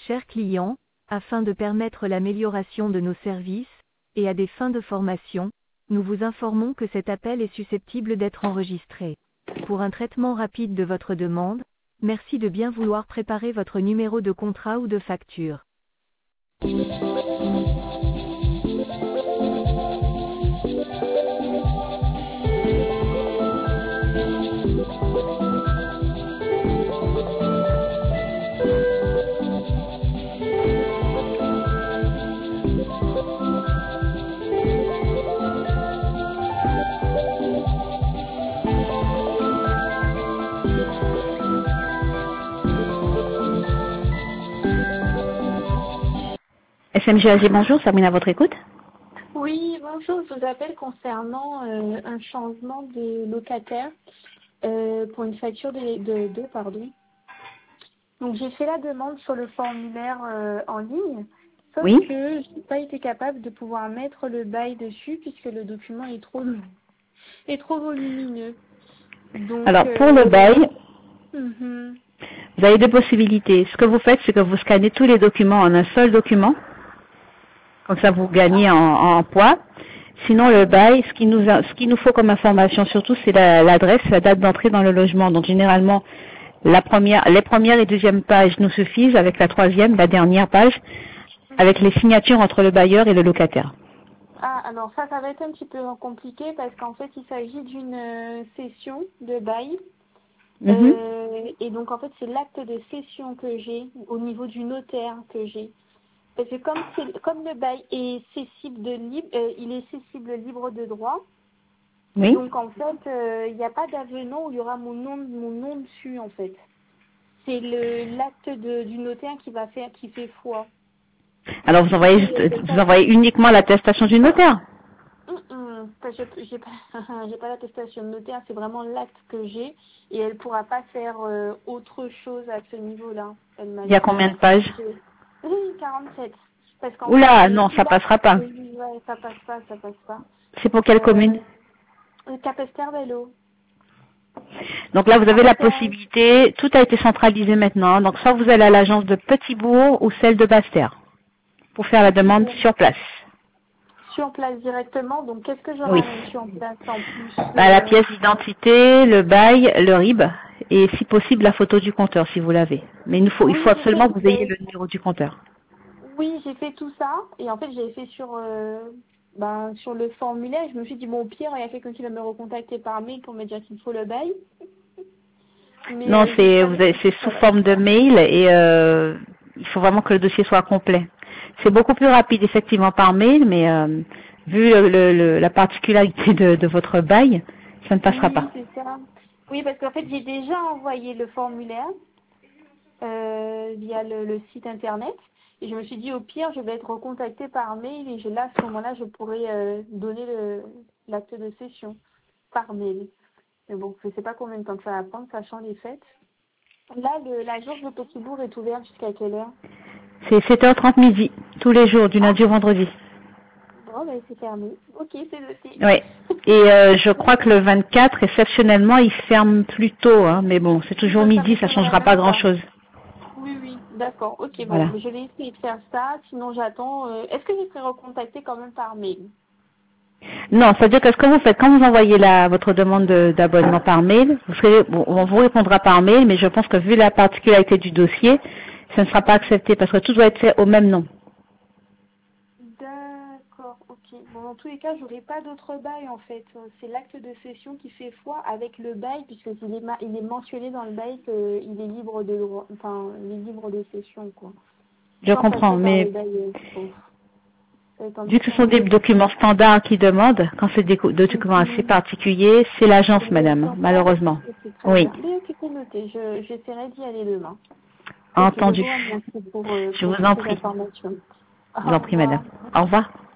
chers clients, afin de permettre l'amélioration de nos services, et à des fins de formation, nous vous informons que cet appel est susceptible d'être enregistré. Pour un traitement rapide de votre demande, merci de bien vouloir préparer votre numéro de contrat ou de facture. SMG bonjour, Sabrina à votre écoute. Oui, bonjour, je vous appelle concernant un changement de locataire pour une facture de pardon. Donc j'ai fait la demande sur le formulaire en ligne, sauf Oui. que je n'ai pas été capable de pouvoir mettre le bail dessus puisque le document est trop volumineux. Donc, Alors pour le bail, vous vous avez deux possibilités. Ce que vous faites, c'est que vous scannez tous les documents en un seul document. Comme ça, vous gagnez en poids. Sinon, le bail, ce qu'il nous faut comme information surtout, c'est l'adresse, la date d'entrée dans le logement. Donc, généralement, les premières et deuxièmes pages nous suffisent, avec la troisième, la dernière page, avec les signatures entre le bailleur et le locataire. Ah, alors ça va être un petit peu compliqué parce qu'en fait, il s'agit d'une cession de bail. Et donc, en fait, c'est l'acte de cession que j'ai au niveau du notaire que j'ai. Parce que comme le bail est cessible il est cessible libre de droit. Oui. Donc en fait, il n'y a pas d'avenant où il y aura mon nom dessus en fait. C'est l'acte du notaire qui fait foi. Alors vous envoyez uniquement l'attestation du notaire. J'ai pas l'attestation de notaire, c'est vraiment l'acte que j'ai et elle pourra pas faire autre chose à ce niveau-là. Il y a combien de pages? Oui, 47. Oula, non, ça passera pas. Oui, ouais, ça passe pas. C'est pour quelle commune? Capesterre-Belle-Eau. Donc là, vous avez la possibilité, tout a été centralisé maintenant. Donc soit vous allez à l'agence de Petit-Bourg ou celle de Basse-Terre pour faire la demande sur place. Sur place directement, donc qu'est-ce que j'aurai sur place en plus? La pièce d'identité, le bail, le RIB et si possible la photo du compteur si vous l'avez. Mais il faut absolument que vous ayez le numéro du compteur. Oui, j'ai fait tout ça et en fait j'ai fait sur le formulaire. Je me suis dit bon au pire il y a quelqu'un qui va me recontacter par mail pour me dire qu'il faut le bail. Mais, non, c'est sous forme de mail et il faut vraiment que le dossier soit complet. C'est beaucoup plus rapide effectivement par mail, mais vu la particularité de votre bail, ça ne passera pas. C'est ça. Oui, parce qu'en fait j'ai déjà envoyé le formulaire via le site internet. Et je me suis dit, au pire, je vais être recontactée par mail et là, à ce moment-là, je pourrais donner l'acte de cession par mail. Mais bon, je ne sais pas combien de temps que ça va prendre, sachant les fêtes. Là, l'agence de Petit-Bourg est ouverte jusqu'à quelle heure? C'est 7h30 midi, tous les jours, du lundi au vendredi. Bon, ben, c'est fermé. Ok, c'est noté. Oui. Et je crois que le 24, exceptionnellement, il ferme plus tôt, hein, mais bon, c'est toujours midi, ça ne changera pas grand-chose. Oui, d'accord. Ok, voilà. Bon, je vais essayer de faire ça. Sinon, j'attends. Est-ce que je serai recontactée quand même par mail? Non, c'est-à-dire que ce que vous faites, quand vous envoyez votre demande d'abonnement par mail, on vous répondra par mail, mais je pense que vu la particularité du dossier, ça ne sera pas accepté parce que tout doit être fait au même nom. D'accord, ok. Bon, dans tous les cas, j'aurai pas d'autre bail en fait. C'est l'acte de cession qui fait foi avec le bail, puisqu'il est mentionné dans le bail qu'il est libre de droit, enfin, il est libre de cession, quoi. Je comprends, mais vu que ce sont des documents standards qui demandent, quand c'est des documents assez particuliers, c'est l'agence, madame, malheureusement. Oui. C'est noté, j'essaierai d'y aller demain. Entendu. Je vous Je vous en prie. Je vous en prie, madame. Au revoir.